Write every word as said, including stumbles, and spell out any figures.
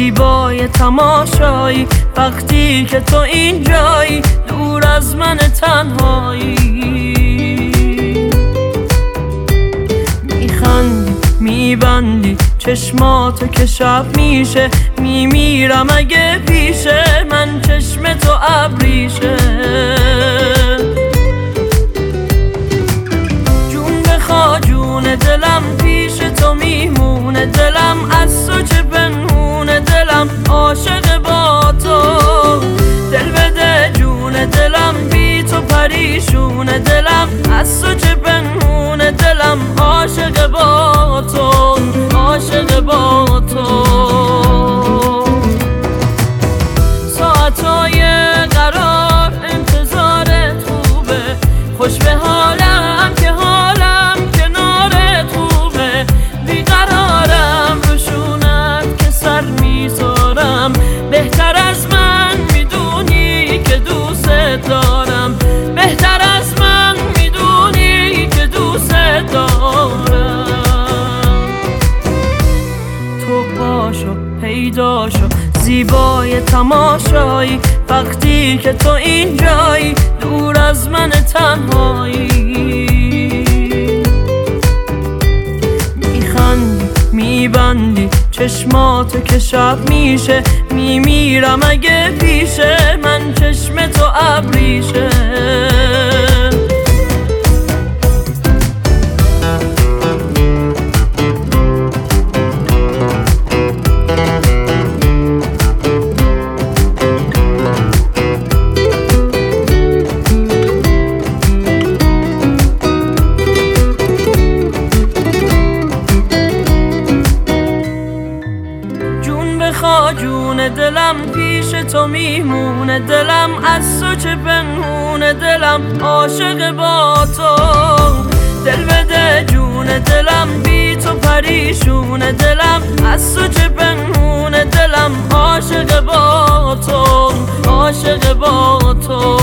زیبای تماشایی، وقتی که تو اینجایی دور از من تنهایی. میخندی میبندی چشماتو که شب میشه، میمیرم اگه پیشه من چشم تو ابریشه. جون بخوا جون دلم پیش تو میمونه، دلم از تو چه پنهونه، دلم عاشق با تو. دل بده جون دلم بی تو پریشونه، دلم از تو چه پنهونه، دلم عاشق با تو، عاشق با تو. ساعتای قرار انتظارت خوبه، خوش به حالم که حالم کنارت خوبه. بیقرارم روشونت که سر میذارم، بهتر از من میدونی که دوست دارم، بهتر از من میدونی که دوست دارم. تو باشو پیدا شو زیبای تماشایی، وقتی که تو اینجایی دور از من تنهایی. میخندی میبندی چشماتو که شب میشه، میمیرم اگه پیشه من چشم تو ابریشه. جون دلم پیش تو میمونه، دلم از تو چه پنهونه، دلم عاشق با تو. دل بده جون دلم بی تو پریشونه، دلم از تو چه پنهونه، دلم عاشق با تو، عاشق با تو.